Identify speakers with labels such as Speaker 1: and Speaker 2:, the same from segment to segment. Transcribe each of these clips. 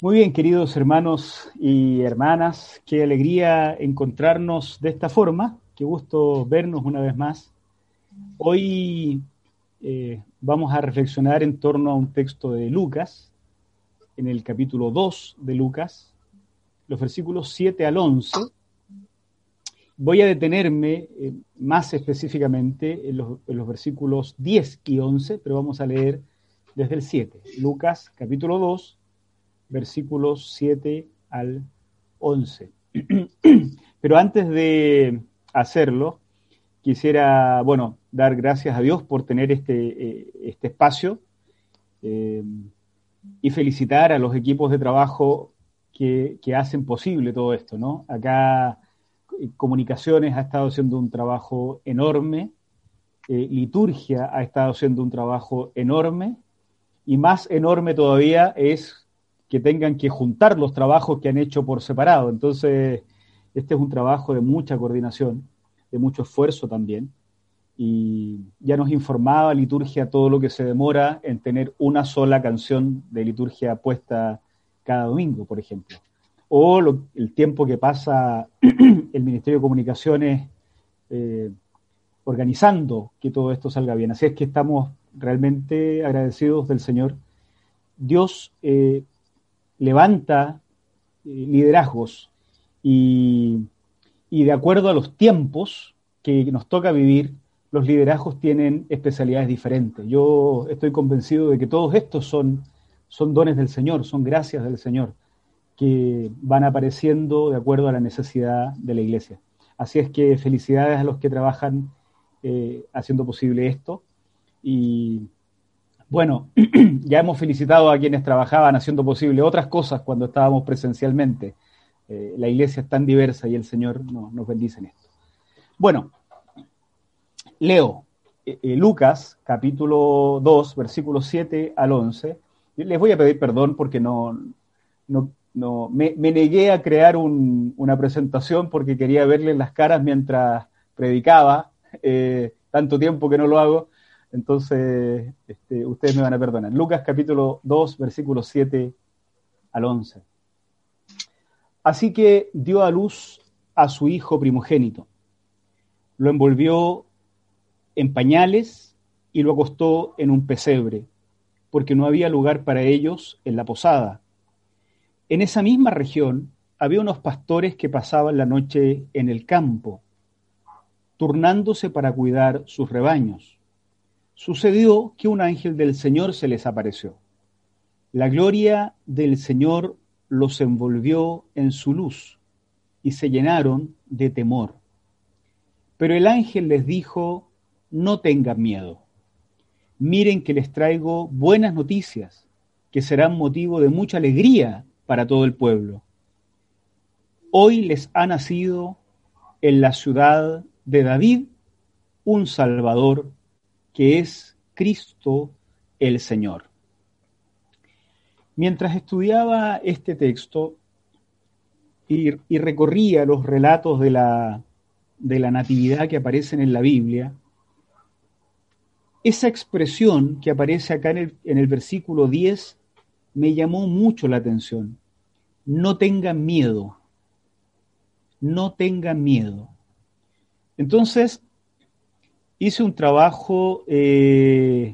Speaker 1: Muy bien, queridos hermanos y hermanas, qué alegría encontrarnos de esta forma, qué gusto vernos una vez más. Hoy vamos a reflexionar en torno a un texto de Lucas, en el capítulo 2 de Lucas, los versículos 7 al 11. Voy a detenerme más específicamente en los versículos 10 y 11, pero vamos a leer desde el 7. Lucas, capítulo 2, versículos 7 al 11. Pero antes de hacerlo, quisiera, dar gracias a Dios por tener este espacio y felicitar a los equipos de trabajo que hacen posible todo esto, ¿no? Acá Comunicaciones ha estado haciendo un trabajo enorme, Liturgia ha estado haciendo un trabajo enorme, y más enorme todavía es que tengan que juntar los trabajos que han hecho por separado. Entonces, este es un trabajo de mucha coordinación, de mucho esfuerzo también. Y ya nos informaba Liturgia todo lo que se demora en tener una sola canción de liturgia puesta cada domingo, por ejemplo. O el tiempo que pasa el Ministerio de Comunicaciones organizando que todo esto salga bien. Así es que estamos realmente agradecidos del Señor. Dios levanta liderazgos y de acuerdo a los tiempos que nos toca vivir, los liderazgos tienen especialidades diferentes. Yo estoy convencido de que todos estos son dones del Señor, son gracias del Señor, que van apareciendo de acuerdo a la necesidad de la iglesia. Así es que felicidades a los que trabajan haciendo posible esto. Y bueno, ya hemos felicitado a quienes trabajaban haciendo posible otras cosas cuando estábamos presencialmente. La iglesia es tan diversa y el Señor nos bendice en esto. Bueno, leo Lucas, capítulo 2, versículos 7 al 11. Les voy a pedir perdón porque me negué a crear una presentación porque quería verles las caras mientras predicaba. Tanto tiempo que no lo hago. Entonces, ustedes me van a perdonar. Lucas capítulo 2, versículos 7 al 11. Así que dio a luz a su hijo primogénito. Lo envolvió en pañales y lo acostó en un pesebre, porque no había lugar para ellos en la posada. En esa misma región había unos pastores que pasaban la noche en el campo, turnándose para cuidar sus rebaños. Sucedió que un ángel del Señor se les apareció. La gloria del Señor los envolvió en su luz y se llenaron de temor. Pero el ángel les dijo: no tengan miedo. Miren que les traigo buenas noticias, que serán motivo de mucha alegría para todo el pueblo. Hoy les ha nacido en la ciudad de David un Salvador, que es Cristo el Señor. Mientras estudiaba este texto y recorría los relatos de la natividad que aparecen en la Biblia, esa expresión que aparece acá en el versículo 10 me llamó mucho la atención. No tengan miedo. No tengan miedo. Entonces, hice un trabajo, es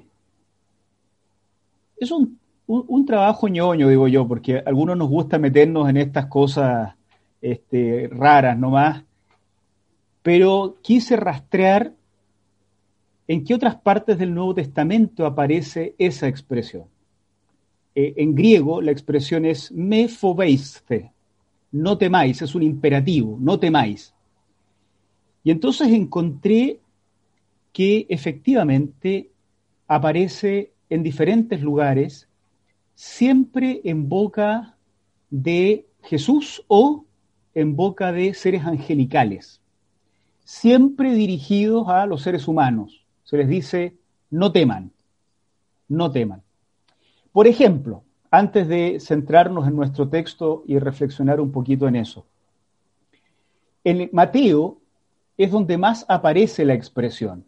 Speaker 1: un trabajo ñoño, digo yo, porque a algunos nos gusta meternos en estas cosas raras nomás, pero quise rastrear en qué otras partes del Nuevo Testamento aparece esa expresión. En griego la expresión es me phobeiste, no temáis, es un imperativo, no temáis. Y entonces encontré que efectivamente aparece en diferentes lugares, siempre en boca de Jesús o en boca de seres angelicales, siempre dirigidos a los seres humanos. Se les dice, no teman, no teman. Por ejemplo, antes de centrarnos en nuestro texto y reflexionar un poquito en eso, en Mateo es donde más aparece la expresión.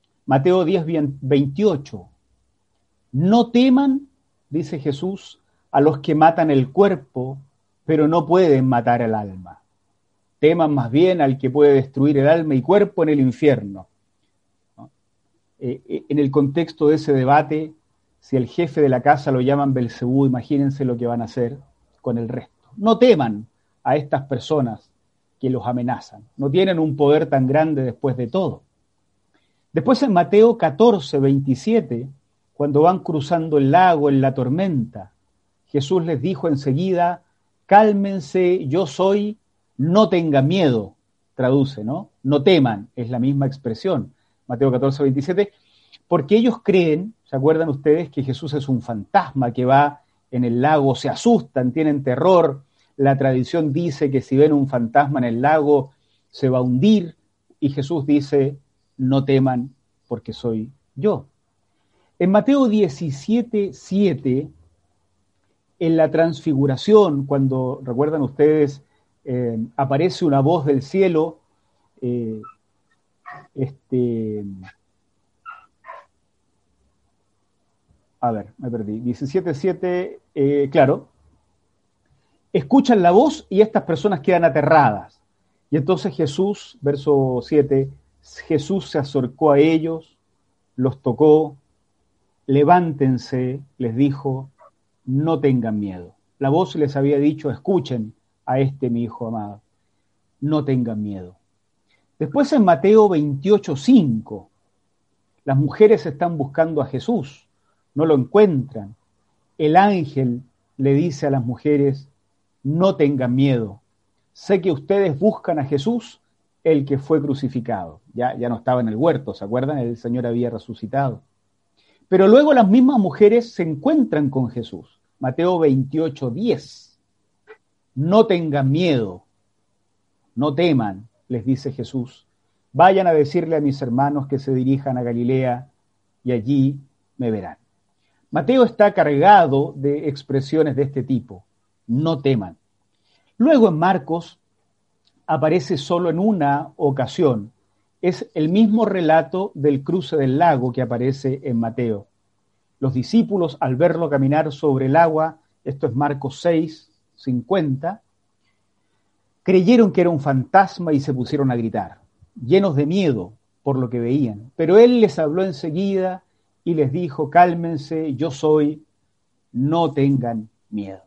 Speaker 1: Mateo 10, 28. No teman, dice Jesús, a los que matan el cuerpo, pero no pueden matar el alma. Teman más bien al que puede destruir el alma y cuerpo en el infierno. ¿No? En el contexto de ese debate, si el jefe de la casa lo llaman Belcebú, imagínense lo que van a hacer con el resto. No teman a estas personas que los amenazan. No tienen un poder tan grande después de todo. Después en Mateo 14, 27, cuando van cruzando el lago en la tormenta, Jesús les dijo enseguida, cálmense, yo soy, no tengan miedo, traduce, ¿no? No teman, es la misma expresión, Mateo 14, 27, porque ellos creen, ¿se acuerdan ustedes que Jesús es un fantasma que va en el lago, se asustan, tienen terror? La tradición dice que si ven un fantasma en el lago se va a hundir, y Jesús dice, no teman porque soy yo. En Mateo 17, 7, en la transfiguración, cuando, recuerdan ustedes, aparece una voz del cielo, a ver, me perdí, 17:7, claro, escuchan la voz y estas personas quedan aterradas. Y entonces Jesús, verso 7, Jesús se acercó a ellos, los tocó, levántense, les dijo, no tengan miedo. La voz les había dicho, escuchen a este mi hijo amado, no tengan miedo. Después en Mateo 28:5, las mujeres están buscando a Jesús, no lo encuentran. El ángel le dice a las mujeres, no tengan miedo. Sé que ustedes buscan a Jesús, el que fue crucificado. Ya no estaba en el huerto, ¿se acuerdan? El Señor había resucitado. Pero luego las mismas mujeres se encuentran con Jesús. Mateo 28:10. No tengan miedo, no teman, les dice Jesús. Vayan a decirle a mis hermanos que se dirijan a Galilea y allí me verán. Mateo está cargado de expresiones de este tipo. No teman. Luego en Marcos aparece solo en una ocasión. Es el mismo relato del cruce del lago que aparece en Mateo. Los discípulos, al verlo caminar sobre el agua, esto es Marcos 6:50, creyeron que era un fantasma y se pusieron a gritar, llenos de miedo por lo que veían. Pero él les habló enseguida y les dijo, cálmense, yo soy, no tengan miedo.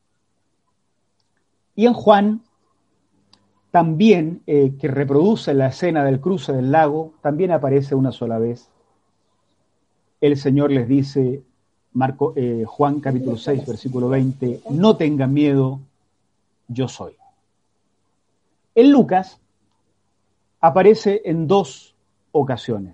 Speaker 1: Y en Juan, también, que reproduce la escena del cruce del lago, también aparece una sola vez. El Señor les dice, Juan capítulo 6, versículo 20, no tengan miedo, yo soy. En Lucas aparece en dos ocasiones.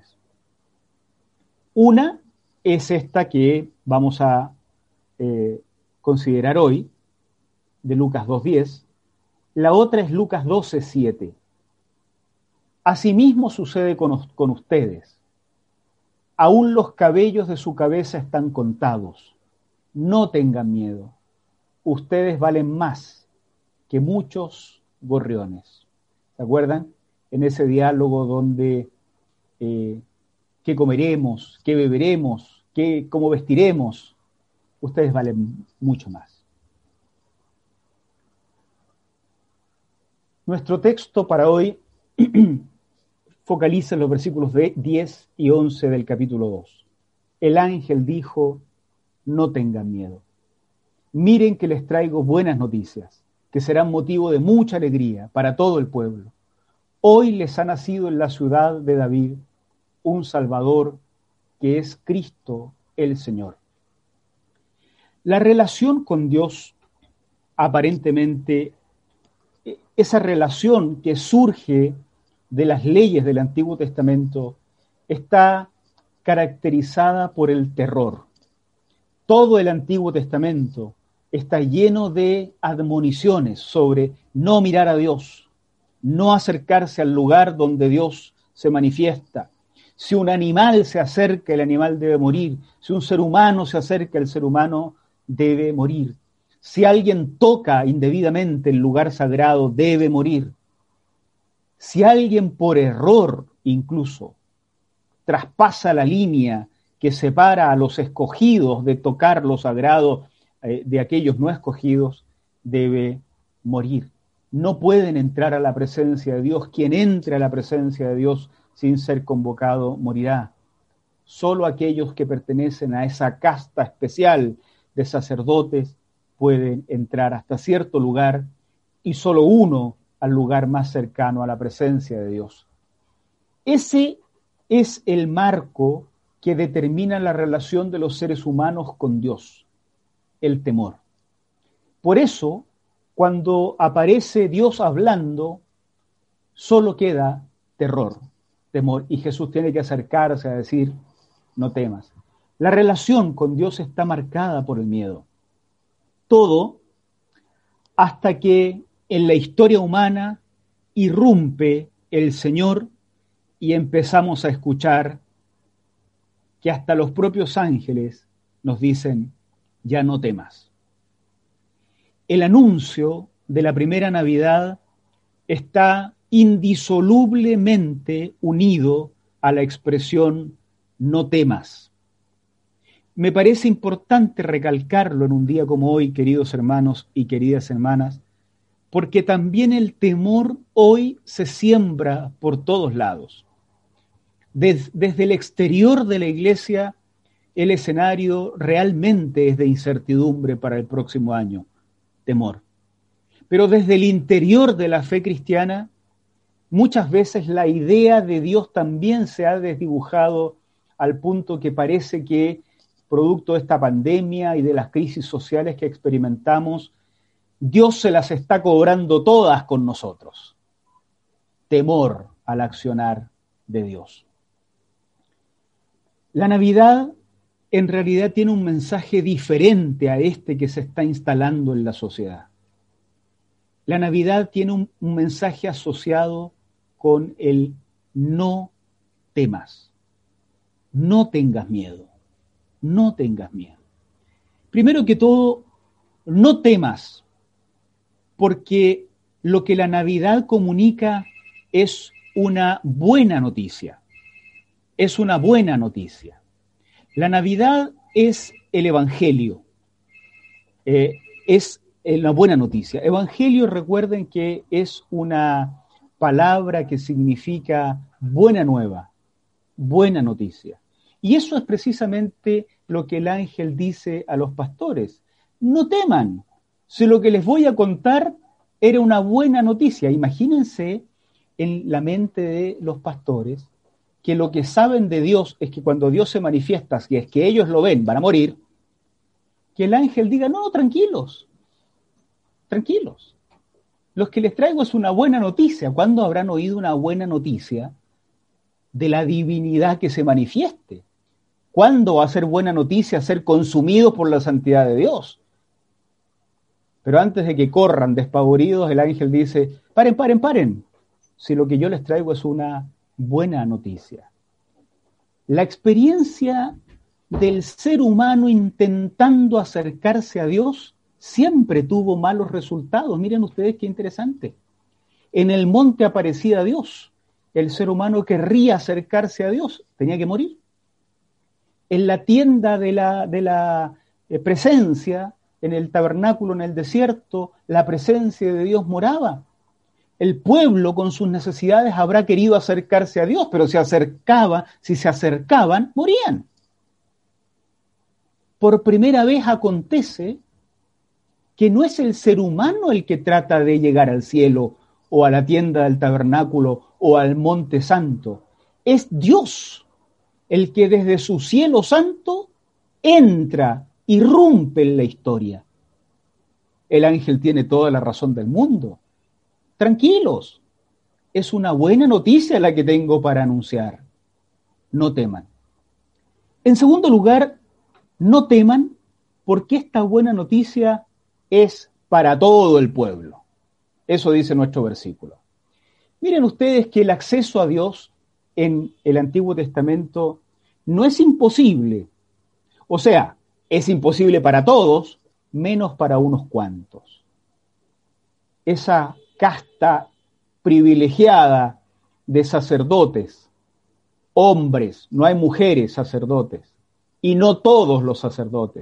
Speaker 1: Una es esta que vamos a considerar hoy, de Lucas 2:10. La otra es Lucas 12:7. Asimismo sucede con ustedes. Aún los cabellos de su cabeza están contados. No tengan miedo. Ustedes valen más que muchos gorriones. ¿Se acuerdan? En ese diálogo donde qué comeremos, qué beberemos, cómo vestiremos, ustedes valen mucho más. Nuestro texto para hoy focaliza en los versículos 10 y 11 del capítulo 2. El ángel dijo, no tengan miedo. Miren que les traigo buenas noticias, que serán motivo de mucha alegría para todo el pueblo. Hoy les ha nacido en la ciudad de David un Salvador que es Cristo el Señor. La relación con Dios, aparentemente, esa relación que surge de las leyes del Antiguo Testamento, está caracterizada por el terror. Todo el Antiguo Testamento está lleno de admoniciones sobre no mirar a Dios, no acercarse al lugar donde Dios se manifiesta. Si un animal se acerca, el animal debe morir. Si un ser humano se acerca, el ser humano debe morir. Si alguien toca indebidamente el lugar sagrado, debe morir. Si alguien por error incluso traspasa la línea que separa a los escogidos de tocar lo sagrado, de aquellos no escogidos debe morir. No pueden entrar a la presencia de Dios. Quien entre a la presencia de Dios sin ser convocado morirá. Solo aquellos que pertenecen a esa casta especial de sacerdotes pueden entrar hasta cierto lugar y solo uno al lugar más cercano a la presencia de Dios. Ese es el marco que determina la relación de los seres humanos con Dios, el temor. Por eso, cuando aparece Dios hablando, solo queda temor, y Jesús tiene que acercarse a decir, no temas. La relación con Dios está marcada por el miedo. Todo hasta que en la historia humana irrumpe el Señor y empezamos a escuchar que hasta los propios ángeles nos dicen, ya no temas. El anuncio de la primera Navidad está indisolublemente unido a la expresión no temas. Me parece importante recalcarlo en un día como hoy, queridos hermanos y queridas hermanas, porque también el temor hoy se siembra por todos lados. Desde el exterior de la iglesia, el escenario realmente es de incertidumbre para el próximo año, temor. Pero desde el interior de la fe cristiana, muchas veces la idea de Dios también se ha desdibujado al punto que parece que, producto de esta pandemia y de las crisis sociales que experimentamos, Dios se las está cobrando todas con nosotros. Temor al accionar de Dios. La Navidad en realidad tiene un mensaje diferente a este que se está instalando en la sociedad. La Navidad tiene un mensaje asociado con el no temas, no tengas miedo, no tengas miedo. Primero que todo, no temas, porque lo que la Navidad comunica es una buena noticia. Es una buena noticia. La Navidad es el Evangelio, es una buena noticia. Evangelio, recuerden que es una palabra que significa buena nueva, buena noticia. Y eso es precisamente lo que el ángel dice a los pastores. No teman, si lo que les voy a contar era una buena noticia. Imagínense en la mente de los pastores que lo que saben de Dios es que cuando Dios se manifiesta, si es que ellos lo ven, van a morir, que el ángel diga, no, tranquilos, tranquilos. Los que les traigo es una buena noticia. ¿Cuándo habrán oído una buena noticia de la divinidad que se manifieste? ¿Cuándo va a ser buena noticia ser consumidos por la santidad de Dios? Pero antes de que corran despavoridos, el ángel dice, paren, si lo que yo les traigo es una buena noticia. La experiencia del ser humano intentando acercarse a Dios siempre tuvo malos resultados. Miren ustedes qué interesante. En el monte aparecía Dios. El ser humano querría acercarse a Dios, tenía que morir. En la tienda de la presencia, en el tabernáculo, en el desierto, la presencia de Dios moraba. El pueblo con sus necesidades habrá querido acercarse a Dios, pero si se acercaban, morían. Por primera vez acontece que no es el ser humano el que trata de llegar al cielo o a la tienda del tabernáculo o al monte santo. Es Dios el que desde su cielo santo entra, irrumpe en la historia. El ángel tiene toda la razón del mundo. Tranquilos, es una buena noticia la que tengo para anunciar. No teman. En segundo lugar, no teman porque esta buena noticia es para todo el pueblo. Eso dice nuestro versículo. Miren ustedes que el acceso a Dios en el Antiguo Testamento no es imposible. O sea, es imposible para todos, menos para unos cuantos. Esa casta privilegiada de sacerdotes, hombres, no hay mujeres sacerdotes, y no todos los sacerdotes,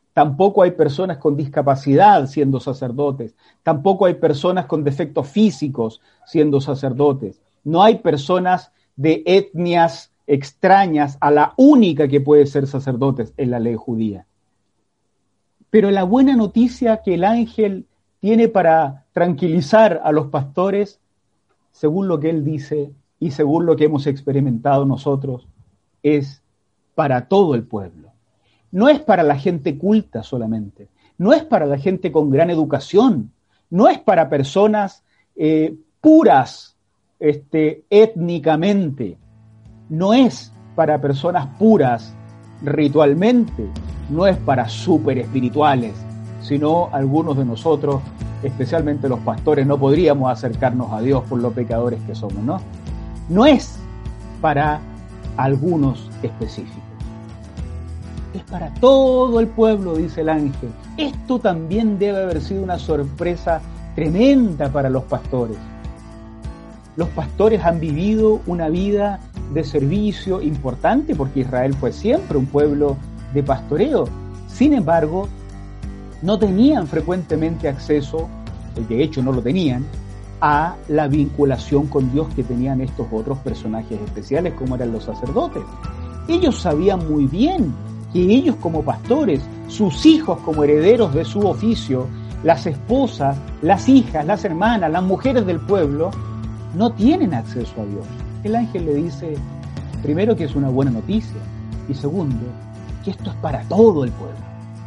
Speaker 1: Tampoco hay personas con discapacidad siendo sacerdotes. Tampoco hay personas con defectos físicos siendo sacerdotes. No hay personas de etnias extrañas a la única que puede ser sacerdotes en la ley judía. Pero la buena noticia que el ángel tiene para tranquilizar a los pastores, según lo que él dice y según lo que hemos experimentado nosotros, es para todo el pueblo. No es para la gente culta solamente, no es para la gente con gran educación, no es para personas puras étnicamente, no es para personas puras ritualmente, no es para súper espirituales, sino algunos de nosotros, especialmente los pastores, no podríamos acercarnos a Dios por los pecadores que somos, ¿no? No es para algunos específicos. Es para todo el pueblo, dice el ángel. Esto también debe haber sido una sorpresa tremenda para los pastores. Los pastores han vivido una vida de servicio importante porque Israel fue siempre un pueblo de pastoreo. Sin embargo, no tenían frecuentemente acceso, de hecho no lo tenían, a la vinculación con Dios que tenían estos otros personajes especiales como eran los sacerdotes. Ellos sabían muy bien que ellos como pastores, sus hijos como herederos de su oficio, las esposas, las hijas, las hermanas, las mujeres del pueblo, no tienen acceso a Dios. El ángel le dice, primero, que es una buena noticia, y segundo, que esto es para todo el pueblo.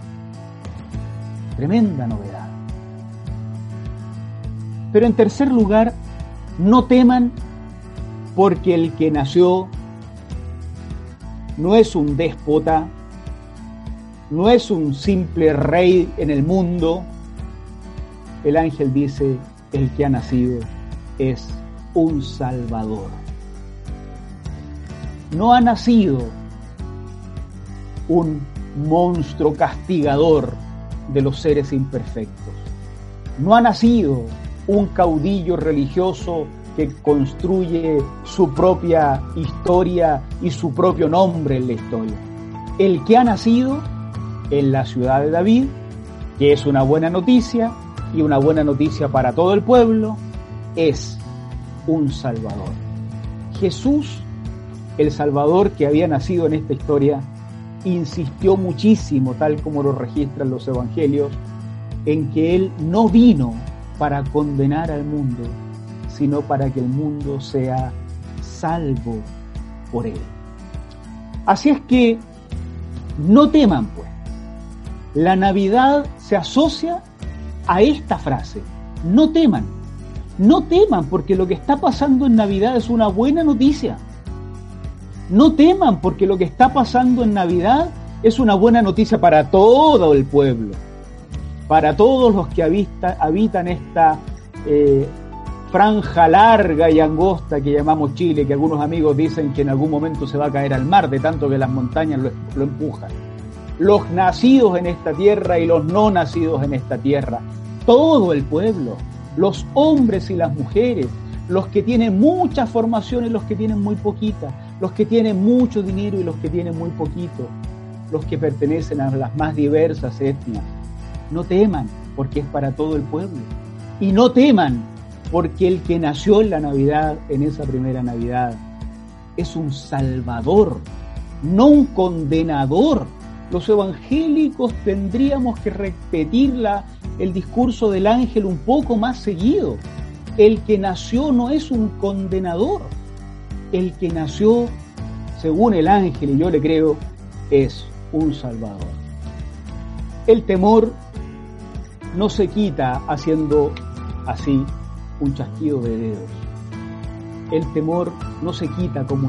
Speaker 1: Tremenda novedad. Pero en tercer lugar, no teman porque el que nació no es un déspota, no es un simple rey en el mundo. El ángel dice, el que ha nacido es un Salvador. No ha nacido un monstruo castigador de los seres imperfectos. No ha nacido un caudillo religioso que construye su propia historia y su propio nombre en la historia. El que ha nacido en la ciudad de David, que es una buena noticia y una buena noticia para todo el pueblo, es un Salvador. Jesús, el Salvador que había nacido en esta historia, insistió muchísimo, tal como lo registran los evangelios, en que Él no vino para condenar al mundo, sino para que el mundo sea salvo por Él. Así es que no teman, pues. La Navidad se asocia a esta frase, no teman. No teman porque lo que está pasando en Navidad es una buena noticia. No teman porque lo que está pasando en Navidad es una buena noticia para todo el pueblo, para todos los que habitan esta franja larga y angosta que llamamos Chile, que algunos amigos dicen que en algún momento se va a caer al mar de tanto que las montañas lo empujan. Los nacidos en esta tierra y los no nacidos en esta tierra, todo el pueblo, los hombres y las mujeres, los que tienen mucha formación y los que tienen muy poquita, los que tienen mucho dinero y los que tienen muy poquito, los que pertenecen a las más diversas etnias. No teman, porque es para todo el pueblo. Y no teman, porque el que nació en la Navidad, en esa primera Navidad, es un Salvador, no un condenador. Los evangélicos tendríamos que repetir el discurso del ángel un poco más seguido. El que nació no es un condenador. El que nació, según el ángel, y yo le creo, es un Salvador. El temor no se quita haciendo así un chasquido de dedos. El temor no se quita como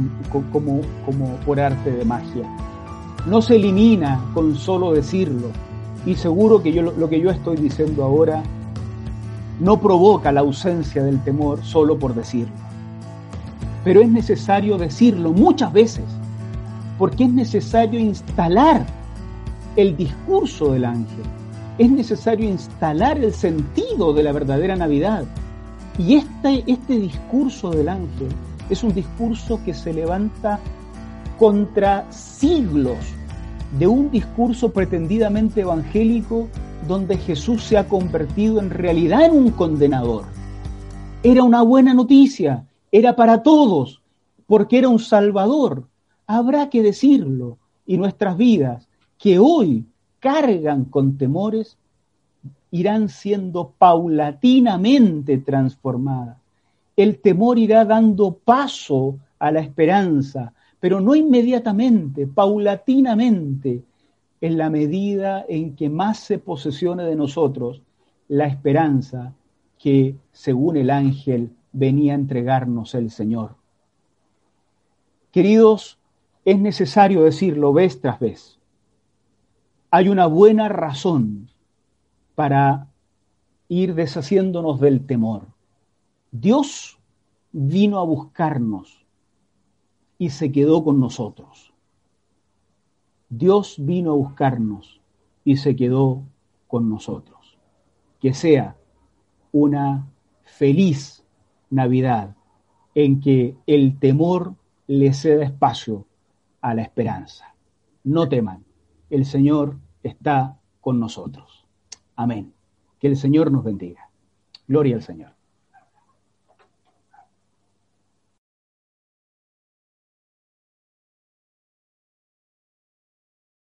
Speaker 1: por arte de magia. No se elimina con solo decirlo. Y seguro que lo que yo estoy diciendo ahora no provoca la ausencia del temor solo por decirlo. Pero es necesario decirlo muchas veces, porque es necesario instalar el discurso del ángel. Es necesario instalar el sentido de la verdadera Navidad. Y este discurso del ángel es un discurso que se levanta contra siglos de un discurso pretendidamente evangélico donde Jesús se ha convertido en realidad en un condenador. Era una buena noticia, era para todos, porque era un Salvador. Habrá que decirlo, y nuestras vidas, que hoy cargan con temores, irán siendo paulatinamente transformadas. El temor irá dando paso a la esperanza, pero no inmediatamente, paulatinamente, en la medida en que más se posesione de nosotros la esperanza que, según el ángel, venía a entregarnos el Señor. Queridos, es necesario decirlo vez tras vez. Hay una buena razón para ir deshaciéndonos del temor. Dios vino a buscarnos y se quedó con nosotros. Dios vino a buscarnos y se quedó con nosotros. Que sea una feliz Navidad en que el temor le ceda espacio a la esperanza. No teman, el Señor está con nosotros. Amén. Que el Señor nos bendiga. Gloria al Señor.